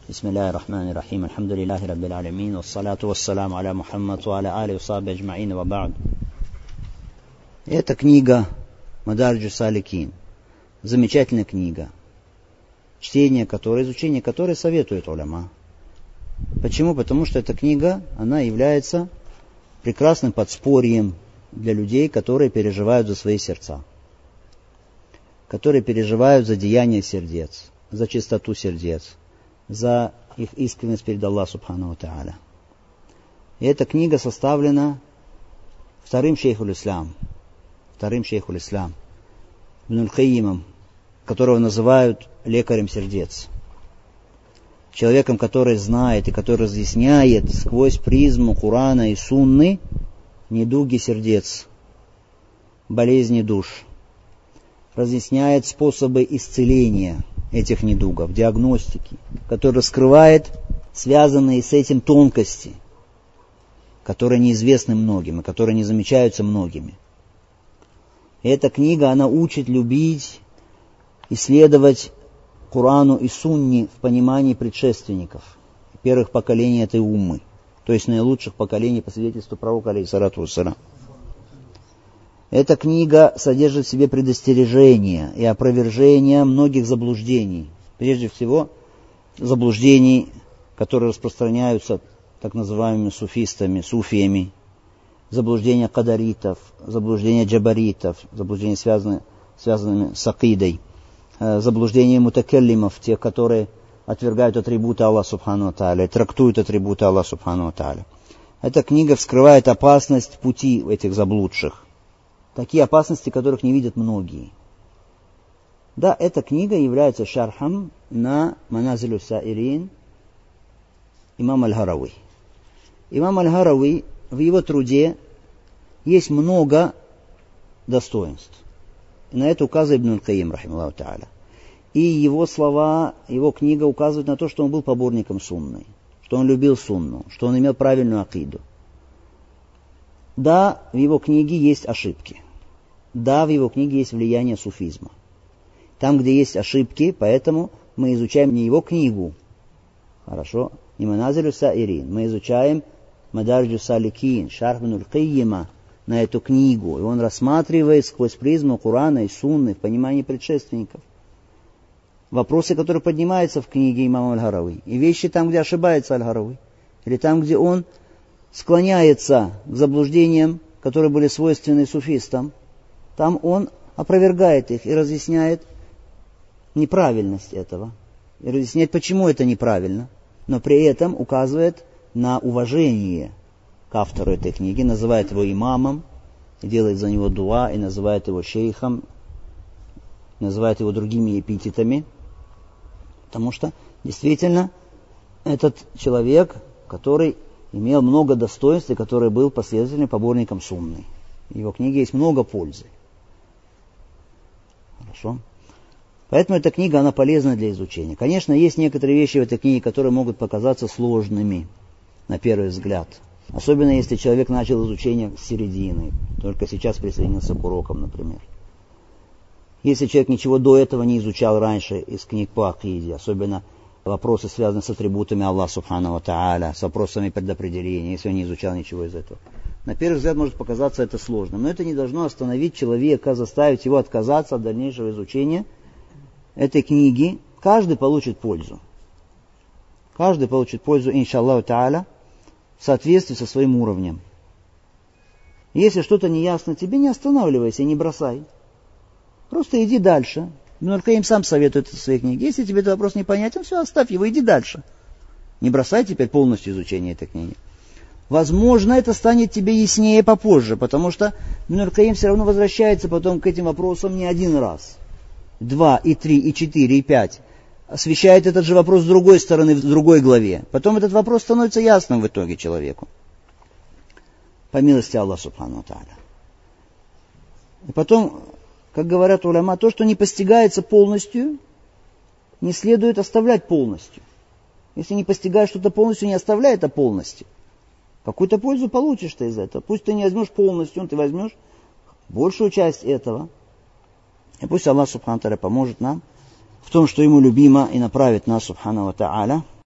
Бисмиллахи рахмани рахим. Алхамдулиллахи раббил алямин. Вассалату вассаламу аля Мухаммад ва аля али усаби аджмаин ва ба'д. Это книга Мадариджус Саликин. Замечательная книга. Чтение которой, изучение которой советует уляма. Почему? Потому что эта книга, она является прекрасным подспорьем для людей, которые переживают за свои сердца. Которые переживают за деяния сердец, за чистоту сердец, за их искренность перед Аллахом Субхану ва Тааля. И эта книга составлена вторым шейхуль ислам, Ибн Кайимом, которого называют лекарем сердец. Человеком, который знает и который разъясняет сквозь призму Корана и Сунны недуги сердец, болезни душ. Разъясняет способы исцеления этих недугов, диагностики, который раскрывает связанные с этим тонкости, которые неизвестны многим и которые не замечаются многими. И эта книга, она учит любить, исследовать Корану и Сунне в понимании предшественников, первых поколений этой уммы, то есть наилучших поколений по свидетельству пророка, алейхиссалату вассалям. Эта книга содержит в себе предостережения и опровержения многих заблуждений. Прежде всего, заблуждений, которые распространяются так называемыми суфистами, суфиями, заблуждения кадаритов, заблуждения джабаритов, заблуждения, связанными с акидой, заблуждения мутакеллимов, тех, которые отвергают атрибуты Аллаха Субхану ва Тааля, трактуют атрибуты Аллаха Субхану ва Тааля. Эта книга вскрывает опасность пути этих заблудших. Такие опасности, которых не видят многие. Да, эта книга является шархом на Маназилю Саирин имам Аль-Харави. Имам Аль-Харави, в его труде есть много достоинств. И на это указывает Ибн Кайим, рахималлаху та'аля. И его слова, его книга указывает на то, что он был поборником сунны, что он любил сунну, что он имел правильную акиду. Да, в его книге есть ошибки. Да, в его книге есть влияние суфизма. Там, где есть ошибки, поэтому мы изучаем не его книгу, хорошо, не Маназилю Саирин, мы изучаем Мадариджус Саликин, шарх Ибн Кайима на эту книгу, и он рассматривает сквозь призму Корана и Сунны в понимании предшественников вопросы, которые поднимаются в книге имама Аль-Харави, и вещи там, где ошибается Аль-Харави, или там, где он склоняется к заблуждениям, которые были свойственны суфистам, там он опровергает их и разъясняет неправильность этого, и разъясняет, почему это неправильно, но при этом указывает на уважение к автору этой книги, называет его имамом, и делает за него дуа, и называет его шейхом, называет его другими эпитетами, потому что действительно этот человек, который имел много достоинств и который был последовательным поборником сунны. В его книге есть много пользы. Хорошо. Поэтому эта книга, она полезна для изучения. Конечно, есть некоторые вещи в этой книге, которые могут показаться сложными на первый взгляд. Особенно, если человек начал изучение с середины, только сейчас присоединился к урокам, например. Если человек ничего до этого не изучал раньше из книг по акиде, особенно вопросы, связанные с атрибутами Аллаха Субхану ва Тааля, с вопросами предопределения, если он не изучал ничего из этого. На первый взгляд может показаться это сложным, но это не должно остановить человека, заставить его отказаться от дальнейшего изучения этой книги. Каждый получит пользу. Каждый получит пользу, иншаллаху тааля, в соответствии со своим уровнем. Если что-то неясно тебе, не останавливайся, не бросай. Просто иди дальше. Ибн Кайим сам советует это в своей книге. Если тебе этот вопрос непонятен, все, оставь его, иди дальше. Не бросай теперь полностью изучение этой книги. Возможно, это станет тебе яснее попозже, потому что Ибн Кайим все равно возвращается потом к этим вопросам не один раз. 2, и 3, и 4, и 5. Освещает этот же вопрос с другой стороны, в другой главе. Потом этот вопрос становится ясным в итоге человеку. По милости Аллаха Субхану ва Тааля. И потом, как говорят уляма, то, что не постигается полностью, не следует оставлять полностью. Если не постигаешь что-то полностью, не оставляй это полностью. Какую-то пользу получишь ты из этого. Пусть ты не возьмешь полностью, но ты возьмешь большую часть этого. И пусть Аллах Субхану ва Тааля поможет нам в том, что Ему любимо, и направит нас, Субхану ва Тааля,